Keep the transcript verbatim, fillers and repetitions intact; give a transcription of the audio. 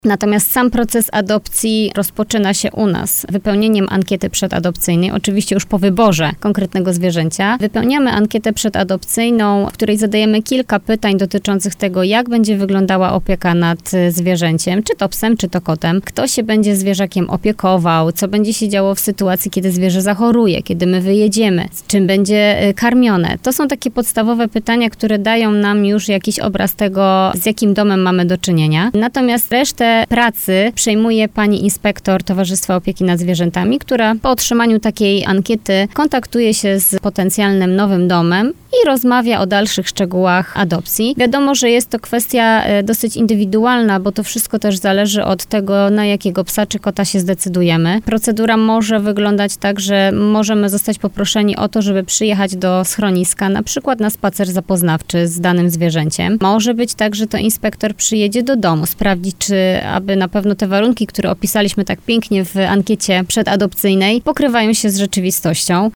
Natomiast sam proces adopcji rozpoczyna się u nas wypełnieniem ankiety przedadopcyjnej, oczywiście już po wyborze konkretnego zwierzęcia. Wypełniamy ankietę przedadopcyjną, w której zadajemy kilka pytań dotyczących tego, jak będzie wyglądała opieka nad zwierzęciem, czy to psem, czy to kotem, kto się będzie zwierzakiem opiekował, co będzie się działo w sytuacji, kiedy zwierzę zachoruje, kiedy my wyjedziemy, z czym będzie karmione. To są takie podstawowe pytania, które dają nam już jakiś obraz tego, z jakim domem mamy do czynienia. Natomiast resztę pracy przejmuje pani inspektor Towarzystwa Opieki nad Zwierzętami, która po otrzymaniu takiej ankiety kontaktuje się z potencjalnym nowym domem i rozmawia o dalszych szczegółach adopcji. Wiadomo, że jest to kwestia dosyć indywidualna, bo to wszystko też zależy od tego, na jakiego psa czy kota się zdecydujemy. Procedura może wyglądać tak, że możemy zostać poproszeni o to, żeby przyjechać do schroniska, na przykład na spacer zapoznawczy z danym zwierzęciem. Może być tak, że to inspektor przyjedzie do domu, sprawdzić, czy aby na pewno te warunki, które opisaliśmy tak pięknie w ankiecie przedadopcyjnej, pokrywają się z rzeczywistością.